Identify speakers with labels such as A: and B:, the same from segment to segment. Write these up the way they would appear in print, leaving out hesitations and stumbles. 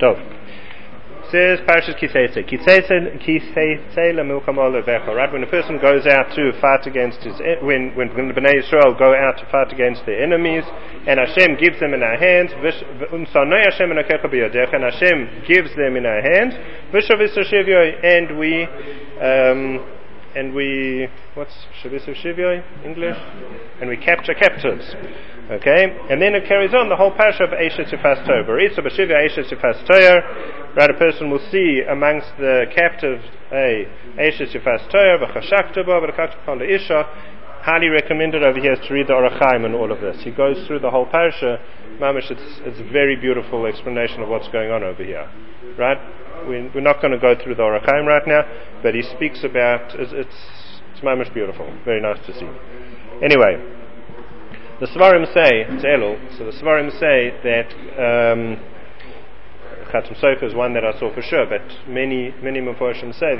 A: Dov. Says Parashas Kiseitze. Kiseitze lemilchama levecha. Right, when a person goes out to fight against his, when the Bnei Yisrael go out to fight against their enemies, and Hashem gives them in our hands, and Hashem gives them in our hands, and we what's Shavisav Shivyoy English? And we capture captives. Okay, and then it carries on the whole parasha of Eishes Yifas Toyer. Right, a person will see amongst the captives Eishes Yifas Toyer, Isha. Highly recommended over here is to read the Orach Chaim and all of this. He goes through the whole parasha. Mamish, it's a very beautiful explanation of what's going on over here. Right, we're not going to go through the Orach Chaim right now, but he speaks about it's Mamish beautiful, very nice to see. Anyway. The Svarim say, it's Elul, so the Svarim say that Chatam Sofer is one that I saw for sure, but many Meforshim say,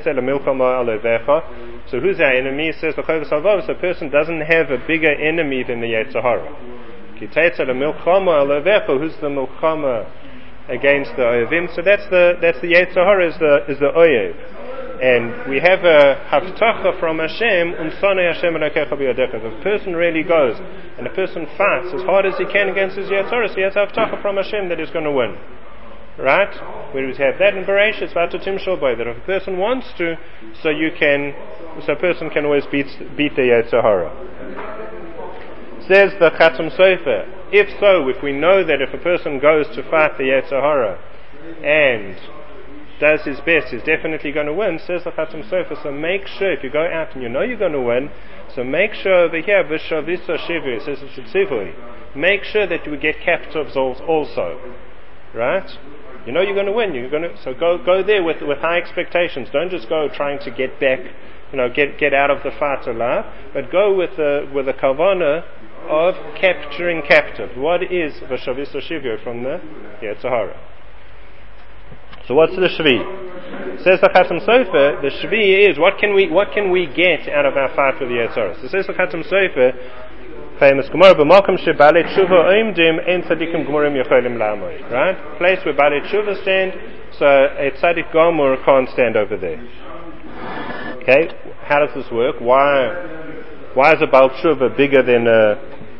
A: so who's our enemy? Says the Chovos HaLevavos, so a person doesn't have a bigger enemy than the Yetzer Hara. Who's the Milchama against the Oyevim? So that's the Yetzer Hara is the Oyev. And we have a haftacha from Hashem, Unsane Hashem Elokecha b'yadecha. If a person really goes and a person fights as hard as he can against his Yetzer Hara, so he has a haftacha from Hashem that he's going to win. Right? We have that in Bereshit, Vatatim Shalboy, that if a person wants to, so a person can always beat the Yetzer Hara. Says the Chatam Sofer, if we know that if a person goes to fight the Yetzer Hara and does his best, he's definitely going to win, says the Chatam Sofer. So make sure, if you go out and you know you're going to win, so make sure over here, Vishavisa Shivu, it says it's Tzivui, make sure that you get captives also. Right? You know you're going to win, so go there with high expectations. Don't just go trying to get back, get out of the fight alive, but go with the kavana of capturing captive. What is Vishavisa Shivu from the Yetzer Hara? So what's the Shvi? Says the Chatam Sofer, the Shvi is what can we get out of our fight with the Yetzer Hara? So says the Chatam Sofer, famous Gemara, b'makom shebalei tshuva oimdim ein tzadikim gemurim yochelim la'amoy. Right? Place where balei tshuva stand, so a tzadik gomor can't stand over there. Okay? How does this work? Why is a bal tshuva bigger than a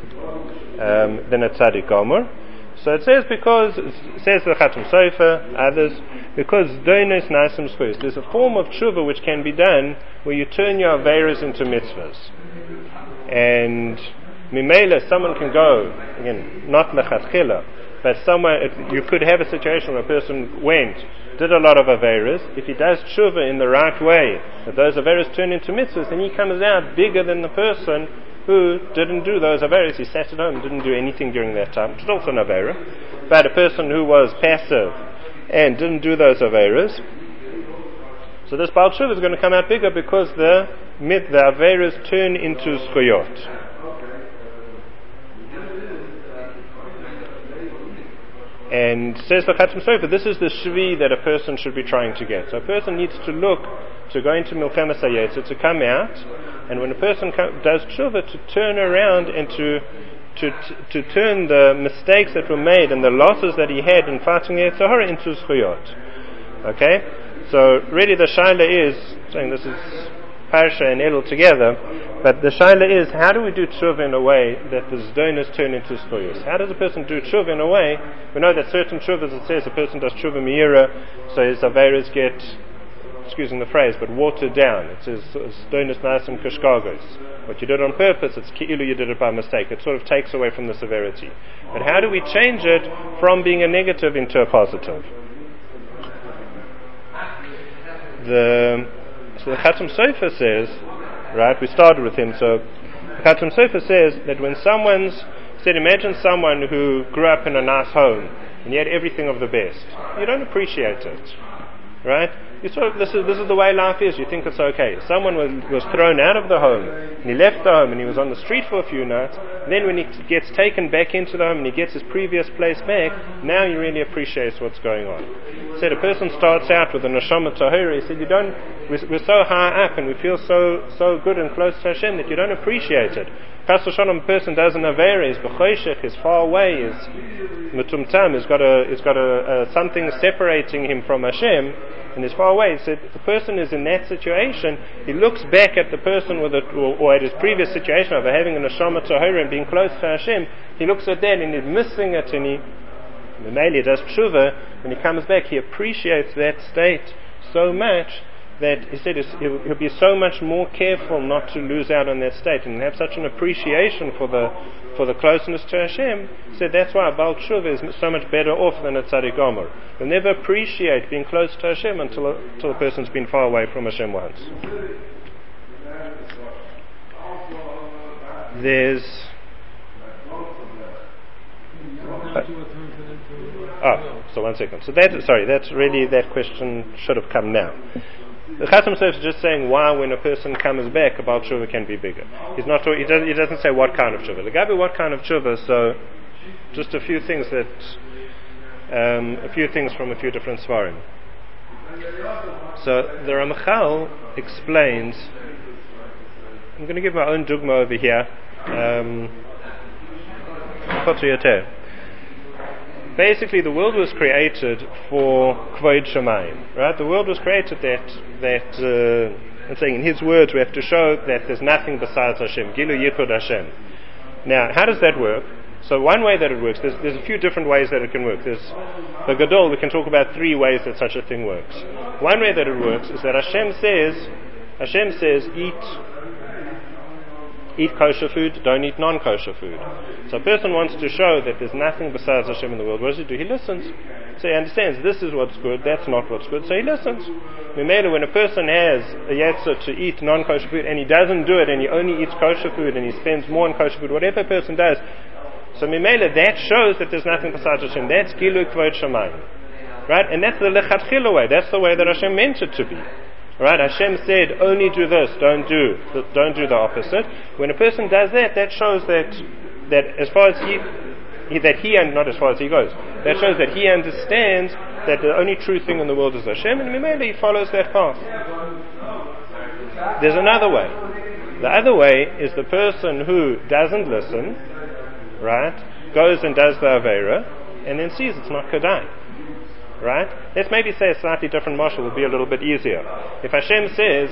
A: tzadik gomor? So it says says the Chatam Sofer, others, because donos nasim schus. There's a form of tshuva which can be done where you turn your averas into mitzvahs. And mimela, someone can go, again, not lechatchila, but somewhere, you could have a situation where a person did a lot of averas. If he does tshuva in the right way, that those averas turn into mitzvahs, then he comes out bigger than the person who didn't do those averas. He sat at home and didn't do anything during that time, which is also an avera. But a person who was passive and didn't do those averas, so this Baal Tshuva is going to come out bigger because the averas turn into zchuyot. And says the Chatam Sofer, this is the shvi that a person should be trying to get. So a person needs to look to go into Milchemes HaYetzer, to come out, and when a person does tshuva, to turn around and to turn the mistakes that were made and the losses that he had in fighting the Yetzer Hara into zchuyot. Okay? So really the shaila is, saying this is Parsha and Elul together, but the shaila is, how do we do tshuva in a way that the zdonos turn into zchuyos? How does a person do tshuva in a way? We know that certain tshuvas, it says a person does tshuva meira, so his averas get, excusing the phrase, but watered down. It says zdonos nasim kashkagos. What you did on purpose, it's ki'ilu you did it by mistake. It sort of takes away from the severity. But how do we change it from being a negative into a positive? So the Chatam Sofer says, right, we started with him, so the Chatam Sofer says that when imagine someone who grew up in a nice home and he had everything of the best. You don't appreciate it, right? You sort of, this is the way life is. You think it's okay. Someone was thrown out of the home, and he left the home, and he was on the street for a few nights. And then when he gets taken back into the home, and he gets his previous place back, now he really appreciates what's going on. He said a person starts out with a neshama tahira. He said we're so high up, and we feel so good and close to Hashem that you don't appreciate it. Chas v'shalom, a person does an avera, is b'choshech, is far away, is metumtam, has got something separating him from Hashem, and is far away. He said if the person is in that situation, he looks back at the person or at his previous situation of having a neshama tahira and being close to Hashem. He looks at that and he's missing it, and he does tshuva. When he comes back, he appreciates that state so much that he said he'll be so much more careful not to lose out on that state and have such an appreciation for the closeness to Hashem. He said that's why a Baal Tshuva is so much better off than a Tzaddik Gomer. He'll never appreciate being close to Hashem until a person's been far away from Hashem once. There's so 1 second. So that's really, that question should have come now. The Chasam Sof is just saying why, when a person comes back, a Baal Tshuva can be bigger. He doesn't say what kind of tshuva. Legabe what kind of tshuva. So, just a few things from a few different svarim. So the Ramchal explains. I'm going to give my own dugma over here. Basically, the world was created for Kvod Shamayim, right? The world was created I'm saying in his words, we have to show that there's nothing besides Hashem, Gilu Yichud Hashem. Now, how does that work? So one way that it works, there's a few different ways that it can work. There's the Gadol, we can talk about 3 ways that such a thing works. One way that it works is that Hashem says, eat kosher food, don't eat non-kosher food. So a person wants to show that there's nothing besides Hashem in the world. What does he do? He listens. So he understands this is what's good, that's not what's good, so he listens. When a person has a yetzer to eat non-kosher food and he doesn't do it and he only eats kosher food and he spends more on kosher food, whatever a person does, so Mimela, that shows that there's nothing besides Hashem. That's Gilu Kvod Shamayim. Right? And that's the lechatchila way. That's the way that Hashem meant it to be. Right? Hashem said, only do this, don't do the opposite. When a person does that, that shows that as far as not as far as he goes, that shows that he understands that the only true thing in the world is Hashem, and Mimela, he follows that path. There's another way. The other way is the person who doesn't listen, right, goes and does the Avera, and then sees it's not Kedai. Right? Let's maybe say a slightly different mashal would be a little bit easier. If Hashem says,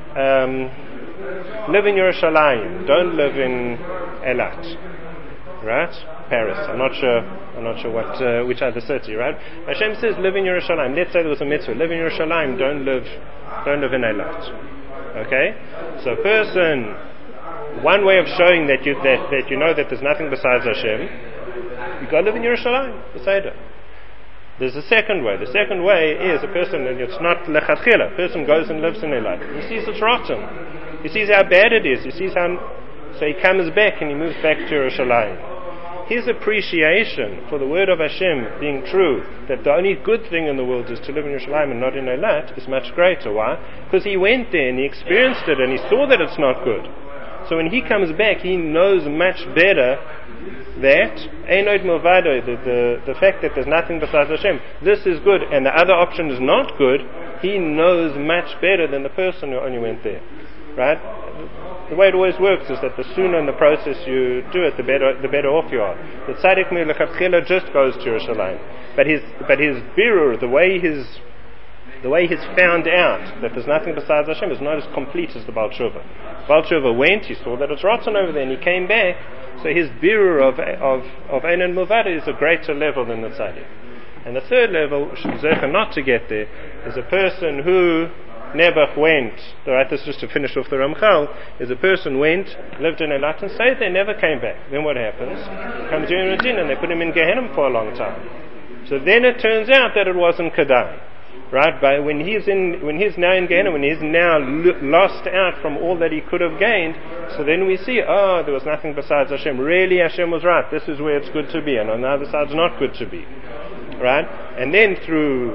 A: live in Yerushalayim, don't live in Eilat, right? Paris. I'm not sure which other city, right? Hashem says, live in Yerushalayim. Let's say there was a mitzvah, live in Yerushalayim, don't live in Eilat. Okay? So a person, one way of showing that you know that there's nothing besides Hashem, you go live in Yerushalayim, the Seder. There's a second way. The second way is a person, and it's not lechatchila. A person goes and lives in Eilat. He sees it's rotten. He sees how bad it is. So he comes back and he moves back to Yerushalayim. His appreciation for the word of Hashem being true, that the only good thing in the world is to live in Yerushalayim and not in Eilat, is much greater. Why? Because he went there and he experienced it and he saw that it's not good. So when he comes back, he knows much better that Einoid Milvado, the fact that there's nothing besides Hashem, this is good and the other option is not good, he knows much better than the person who only went there. Right? The way it always works is that the sooner in the process you do it, the better off you are. The Tzaddik Milchatchila just goes to Yerushalayim. But his birur, the way he's found out that there's nothing besides Hashem is not as complete as the Baal Tshuva. Baal Tshuva went, he saw that it's rotten over there, and he came back. So his birur of Ein and Milvada is a greater level than the Tzaddik. And the third level, not to get there, is a person who never went. Right, this is just to finish off the Ramchal. Is a person went, lived in Eilat and stayed there, never came back. Then what happens? Comes Yom Adin and they put him in Gehenna for a long time. So then it turns out that it wasn't Kedai. Right, but when he's now in Gehenna, when he's now lost out from all that he could have gained, so then we see, there was nothing besides Hashem. Really, Hashem was right. This is where it's good to be, and on the other side, it's not good to be. Right, and then through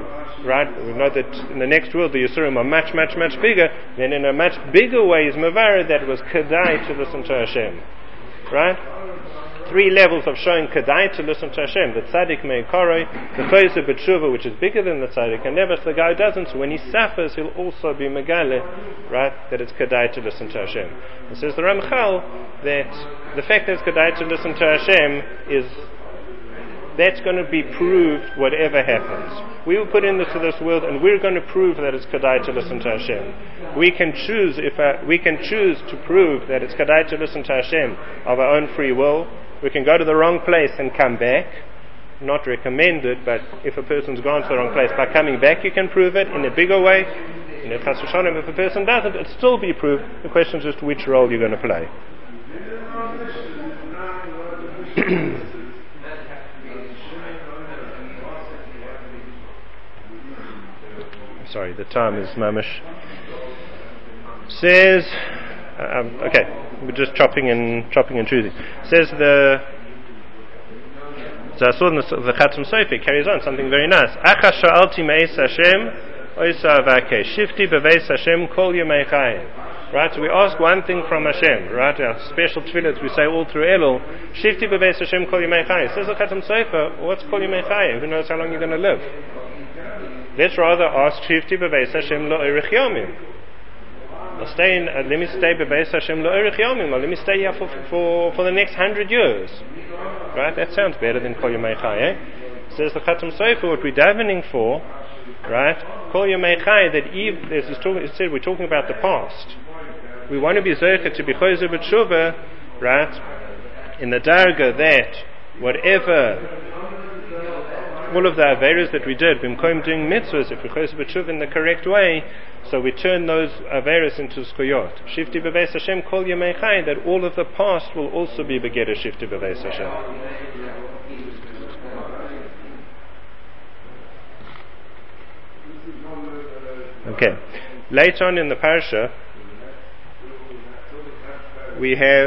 A: right? We know that in the next world the Yisurim are much, much, much bigger. Then in a much bigger way is Mavara that was Kedai to listen to Hashem. Right? 3 levels of showing Kedai to listen to Hashem. The Tzaddik Me'ikore, the Choser B'tshuva, which is bigger than the Tzaddik, and never the guy who doesn't. So when he suffers, he'll also be Megale, right? That it's Kedai to listen to Hashem. It says the Ramchal that the fact that it's Kedai to listen to Hashem is that's going to be proved whatever happens. We were put into this world, and we're going to prove that it's Kedai to listen to Hashem. We can choose to prove that it's Kedai to listen to Hashem of our own free will. We can go to the wrong place and come back. Not recommended, but if a person's gone to the wrong place, by coming back you can prove it in a bigger way. And if a person doesn't, it'll still be proved. The question is just which role you're going to play. Sorry, the time is mamish. Says, we're just chopping and choosing. Says so I saw in the Chatam Sofer carries on something very nice. Acha sha'alti me'es Hashem oisa avake shifti beveis Hashem kol yemei chayim. Right, so we ask one thing from Hashem. Right, our special tefillah we say all through Elul. Shifti beveis Hashem kol yemei chayim. Says the Chatam Sofer, what's kol yemei chayim? Who knows how long you're going to live? Let's rather ask Shifti beveis Hashem lo erich yomim. Let me stay beveis Hashem lo erich yomim. Let me stay here for the next 100 years. Right? That sounds better than Kol Yomei Chai. Says the Chatam Sofer, what we're davening for, right? Kol Yomei Chai, that it said we're talking about the past. We want to be Zocher to be Choser B'tshuva, right? In the Darga that whatever, all of the Averas that we did, B'mkoim doing mitzvahs, if we Choser B'tshuva in the correct way, so we turn those Averas into Zkuyot. Shifti B'veis Hashem Kol Yemei Chai, that all of the past will also be Begeder Shifti B'veis Hashem. Okay. Later on in the parasha, we have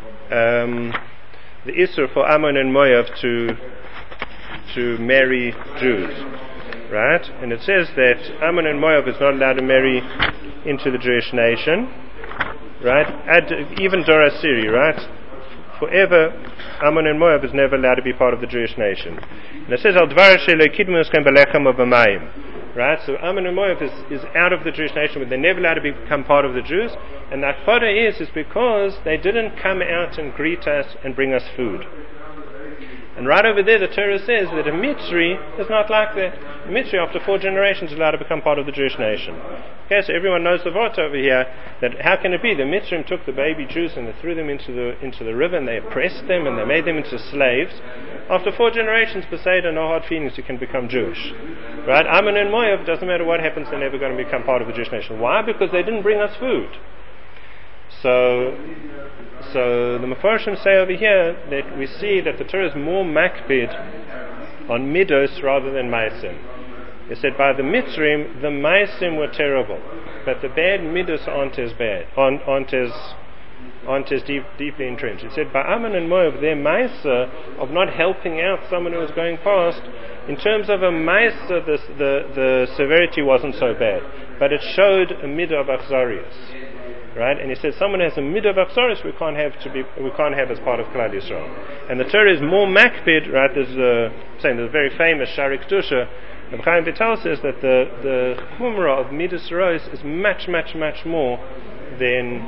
A: the Isur for Ammon and Moav to marry Jews. Right? And it says that Ammon and Moav is not allowed to marry into the Jewish nation. Right? Even Dor Asiri, right? Forever, Ammon and Moav is never allowed to be part of the Jewish nation. And it says, Al Dvar Shelo Kidmu Eschem Belechem U'B'Mayim. Right? So Ammon and Moav is out of the Jewish nation, but they're never allowed to become part of the Jews. And the Akbara is because they didn't come out and greet us and bring us food. And right over there, the Torah says that a Mitzri is not like that. A Mitzri, after 4 generations, is allowed to become part of the Jewish nation. Okay, so everyone knows the Vort over here, that how can it be? The Mitzrim took the baby Jews and they threw them into the river, and they oppressed them, and they made them into slaves. After 4 generations, Beseda, no hard feelings, you can become Jewish. Right? Ammon and Moav, doesn't matter what happens, they're never going to become part of the Jewish nation. Why? Because they didn't bring us food. So the Mefarshim say over here that we see that the Torah is more makpid on midos rather than maisim. They said by the Mitzrim, the maisim were terrible, but the bad midos aren't as bad, aren't as deeply entrenched. It said by Ammon and Moav, their maisa of not helping out someone who was going past, in terms of a maisa, the severity wasn't so bad, but it showed a midah of achzarius. Right, and he said someone has a midah of achzaris we can't have as part of Klal Yisrael. And the Torah is more makpid. Right, there's a very famous Sharik Dusha. Reb Chaim Vital says that the chumrah of midas rois is much more than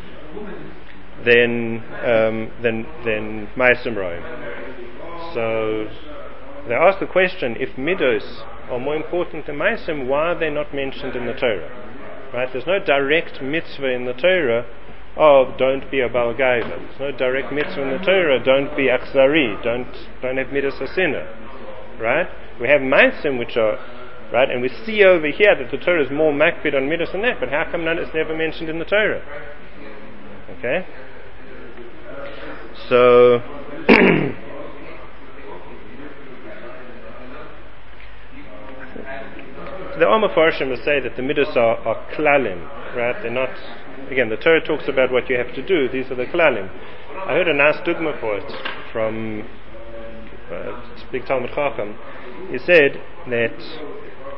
A: ma'asim roim. So they ask the question: if midos are more important than ma'asim, why are they not mentioned in the Torah? Right? There's no direct mitzvah in the Torah of don't be a balgaiva. There's no direct mitzvah in the Torah, don't be achzari, don't have midas hasina. Right? We have ma'asim which are right, and we see over here that the Torah is more makbid on midas than that. But how come it's never mentioned in the Torah? Okay. So the Mefarshim will say that the midos are klalim, right? They're not. Again, the Torah talks about what you have to do. These are the klalim. I heard a nice dugma for it from big Talmud Chacham. He said that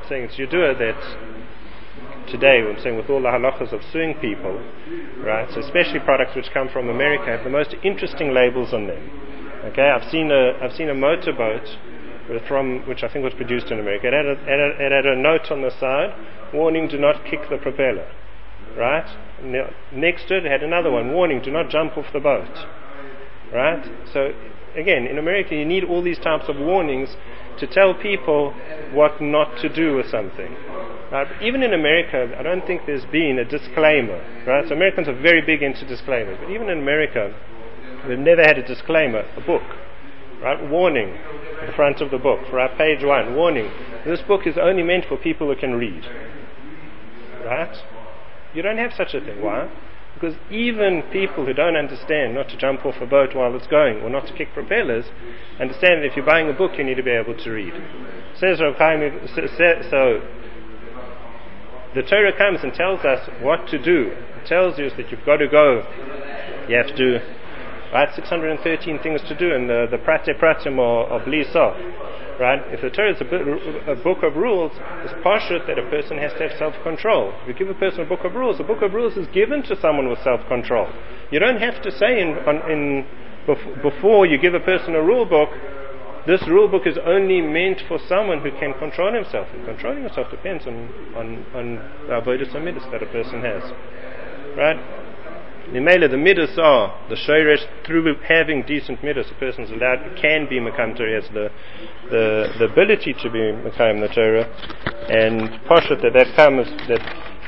A: saying it's Yedua that today, I'm saying with all the halachas of suing people, right, so especially products which come from America have the most interesting labels on them. Okay, I've seen a motorboat which I think was produced in America. It had a note on the side, warning, do not kick the propeller. Right? Next to it had another one, warning, do not jump off the boat. Right? So again, in America you need all these types of warnings to tell people what not to do with something. Right? But even in America, I don't think there's been a disclaimer. Right? So Americans are very big into disclaimers, but even in America, we've never had a disclaimer, a book. Right? Warning at the front of the book, right? Page 1, warning. This book is only meant for people who can read. Right? You don't have such a thing. Why? Because even people who don't understand not to jump off a boat while it's going or not to kick propellers understand that if you're buying a book you need to be able to read. Says Rav Chaim, so the Torah comes and tells us what to do. It tells you that you've got to go. You have to, right, 613 things to do, and the Prate Pratim or Bli Sof. Right? If the Torah is a book of rules, it's pashut that a person has to have self-control. If you give a person a book of rules is given to someone with self-control. You don't have to say before you give a person a rule book, this rule book is only meant for someone who can control himself. And controlling himself depends on the avodas midas that a person has. Right? The midas are the shoresh. Through having decent midas, a person is allowed, can be mekayim Torah, has the ability to be mekayim the Torah, and pashut that comes that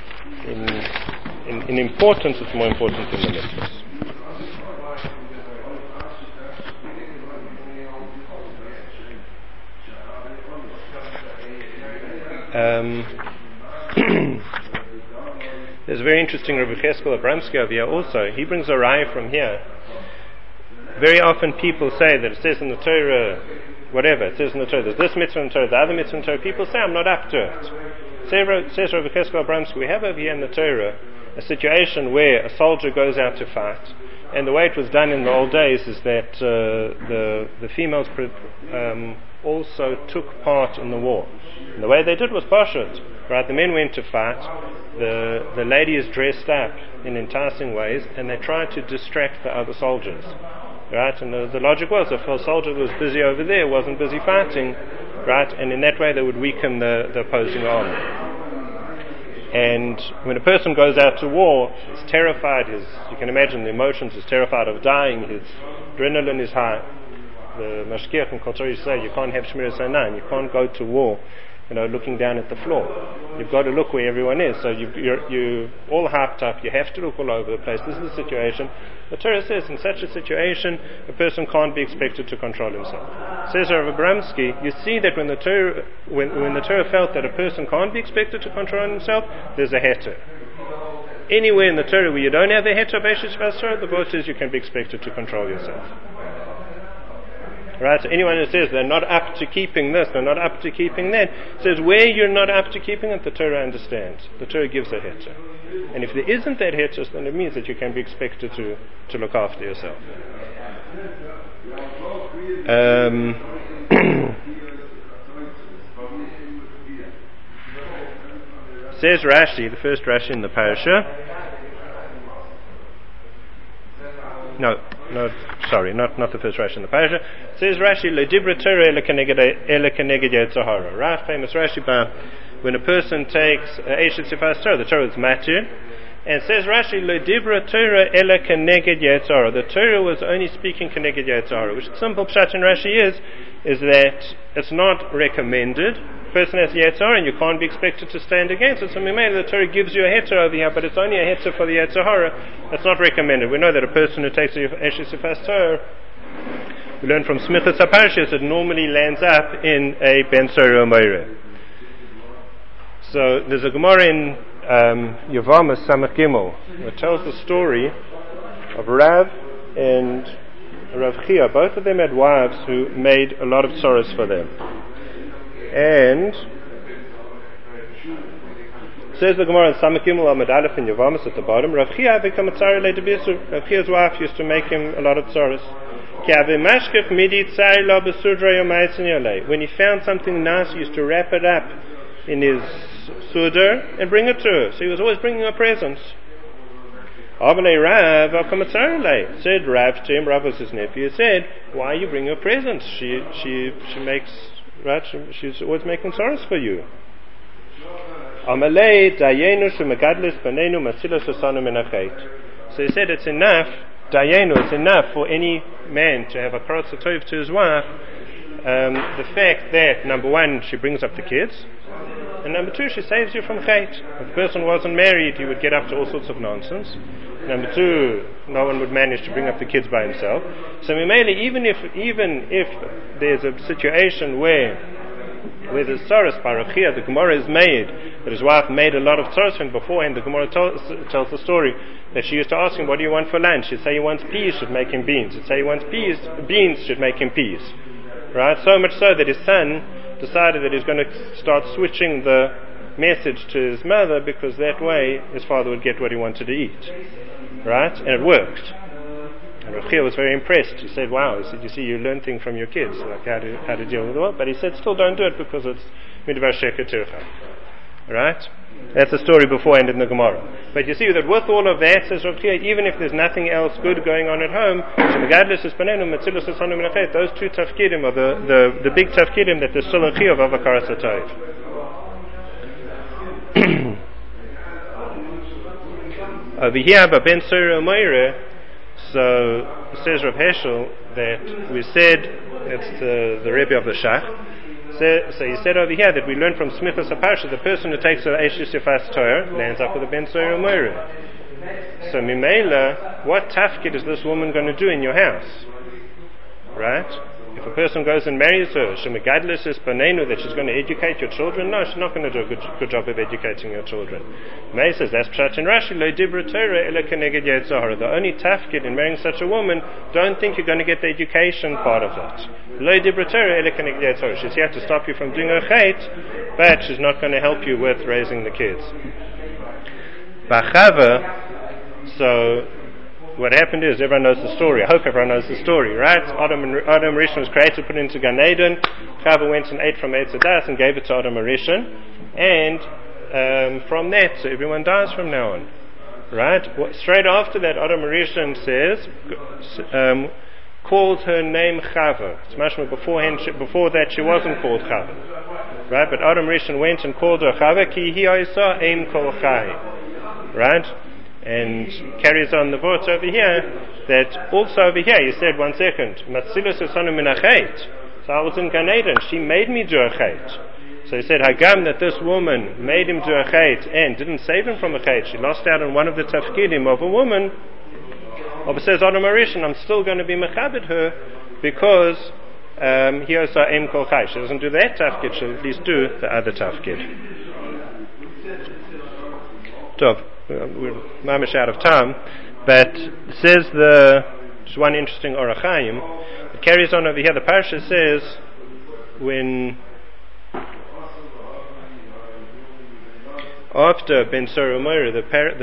A: in importance it's more important than the mitzvahs. There's a very interesting Rabbi Cheskel Abramsky over here also. He brings a raya from here. Very often people say that it says in the Torah, whatever, it says in the Torah, there's this mitzvah in the Torah, the other mitzvah in the Torah. People say, I'm not up to it. Says Rabbi Cheskel Abramsky, we have over here in the Torah a situation where a soldier goes out to fight, and the way it was done in the old days is that the females also took part in the war. And the way they did was pashut. Right, the men went to fight, the ladies dressed up in enticing ways, and they tried to distract the other soldiers. Right, and the logic was, if a soldier was busy over there, wasn't busy fighting, right, and in that way they would weaken the opposing army. And when a person goes out to war, he's terrified, you can imagine the emotions, he's terrified of dying, his adrenaline is high. The mashgiach and Kol Torah say, you can't have Shmiras Einan, you can't go to war looking down at the floor. You've got to look where everyone is. So you're all hyped up. You have to look all over the place. This is the situation. The Torah says in such a situation, a person can't be expected to control himself. Says Rav Abramsky, you see that when the Torah felt that a person can't be expected to control himself, there's a heter. Anywhere in the Torah where you don't have a heter, the Torah says you can be expected to control yourself. Right? So anyone who says they're not up to keeping this, they're not up to keeping that, says where you're not up to keeping it, the Torah understands. The Torah gives a heter. And if there isn't that heter, then it means that you can be expected to look after yourself. Says Rashi, the first Rashi in the parasha. No, sorry, not the first Rashi in the parasha. Says Rashi, Le dibra Torah ele keneged yetzer hara. Right, famous Rashi about when a person takes Eshet Sifas Torah, the Torah is matir, and says Rashi, Le dibra Torah ele keneged yetzer hara. The Torah was only speaking keneged yetzer hara, which the simple pshat in Rashi is that it's not recommended. A person has yetzer hara and you can't be expected to stand against it. So the Torah gives you a heter over here, but it's only a heter for the yetzer hara. That's not recommended. We know that a person who takes Eshet Sifas Torah, we learn from Smichas HaParshas, it normally lands up in a Ben Sorah Meireh. So there's a Gemara in Yevamos Samach Gimel that tells the story of Rav and Rav Chia. Both of them had wives who made a lot of tzoros for them. And says the Gemara in Samach Gimel Amud Aleph in Yevamos at the bottom, Rav Chia became a tzara le'debisu. Rav Chia's wife used to make him a lot of tzoros. When he found something nice, he used to wrap it up in his suder and bring it to her. So he was always bringing her presents. Avalei Rav al-Kamatzarele, said Rav to him, Rav was his nephew, said, why are you bringing her presents? She makes, right, she's always making sorrows for you. Amalei Dayenu Shumagadlis Banenu Masilas Asanu Menachet. So he said it's enough, Dayenu, it's enough for any man to have a karatza tov to his wife, the fact that, number one, she brings up the kids, and number two, she saves you from chait. If the person wasn't married, he would get up to all sorts of nonsense. Number two, no one would manage to bring up the kids by himself. So even if there's a situation where there's tzoros parachia, the Gemara is made that his wife made a lot of tzoros for him beforehand. The Gemara tells the story that she used to ask him, what do you want for lunch? She'd say he wants peas, should make him beans. She'd say he wants beans, should make him peas. Right? So much so that his son decided that he's going to start switching the message to his mother, because that way his father would get what he wanted to eat. Right? And it worked. And Rav Chia was very impressed. He said, wow, he said, you see, you learn things from your kids, like how to deal with the world. But he said, still don't do it, because it's midvar sheker tircha. Right? That's the story beforehand in the Gemara. But you see that with all of that, says Rav Chia, even if there's nothing else good going on at home, those two tafkidim are the big tafkidim that there's still a chiyuv of a karatza tov. Over here, by Ben Sura Meire, so says Rav Heschel that we said, it's the Rebbe of the Shach, so he said over here that we learn from Smichas HaParsha, the person who takes an Eish Yisifas Torah lands up with a Ben Sura Meire. So Mimela, what tafkid is this woman going to do in your house? Right? If a person goes and marries her, Shemigadlis is Banenu, that she's going to educate your children? No, she's not going to do a good job of educating your children. May says, that's Pshat in Rashi, Lo Dibra Torah Ela Keneged Yetzahara. The only tafkid in marrying such a woman, don't think you're going to get the education part of it. Lo Dibra Torah Ela Keneged Yetzahara. She's here to stop you from doing her chait, but she's not going to help you with raising the kids. Bachava, so what happened is, everyone knows the story. I hope everyone knows the story, right? Adam Rishon was created, put into Gan Eden. Chava went and ate from Eitz Hadas and gave it to Adam Rishon. And from that, so everyone dies from now on. Right? Straight after that, Adam Rishon says, called her name Chava. It's much more before that she wasn't called Chava. Right? But Adam Rishon went and called her Chava, Ki hi oisa ein kol chai. Right? And carries on the verse over here, that also over here, he said, one second, Matzilus esanu min hachet. So I was in Gan Eden, she made me do a chet. So he said, Hagam, that this woman made him do a chet and didn't save him from a chet. She lost out on one of the tafkidim of a woman. Or says Adam Rishon, I'm still going to be mechabed her, because he also em kol chai. She doesn't do that tafkid, she'll at least do the other tafkid. Tov. We're mamish out of time, but says just one interesting Orach Chaim. It carries on over here. The parasha says, when after Ben Sura Meire,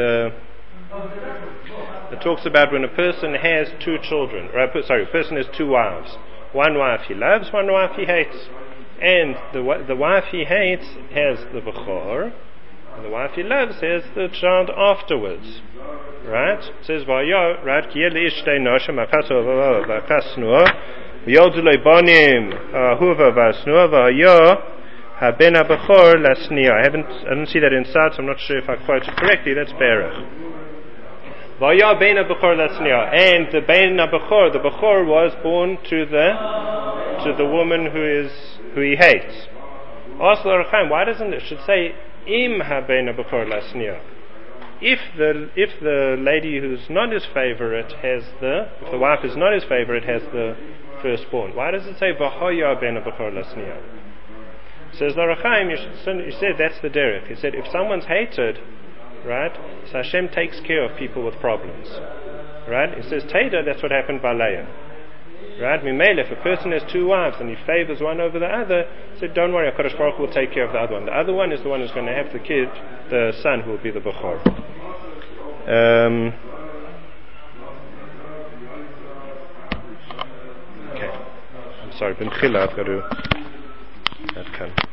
A: it talks about when a person has two children, a person has two wives. One wife he loves, one wife he hates, and the wife he hates has the bechor, and the wife he loves has the child afterwards. Right? It says, V'ayo, right, ki yeh le'ishtei nosha makato v'kasnua, v'yoldu le'bonim huva v'asnua, v'ayo ha-ben ha-bechor lasnia. I didn't see that inside, so I'm not sure if I quote it correctly. That's Berach. V'ayo ben ha-bechor lasnia. And the ben ha-bechor, the bechor was born to the woman who he hates. Ask the Orach Chaim, why doesn't it should say im ha-ben ha-bechor lasnia? If the lady who's not his favorite if the wife is not his favorite, has the firstborn, why does it say v'hoya ben ha-bechor lasnia? Says the Orach Chaim, you said that's the derech. He said if someone's hated, right, so Hashem takes care of people with problems. Right? He says Teda, that's what happened by Leah. Right? Mimele, if a person has two wives and he favors one over the other, he said don't worry, HaKadosh Baruch Hu will take care of the other one. The other one is the one who's going to have the kid, the son who will be the Bechor. Okay. I'm sorry, Ben Chila, I've got to...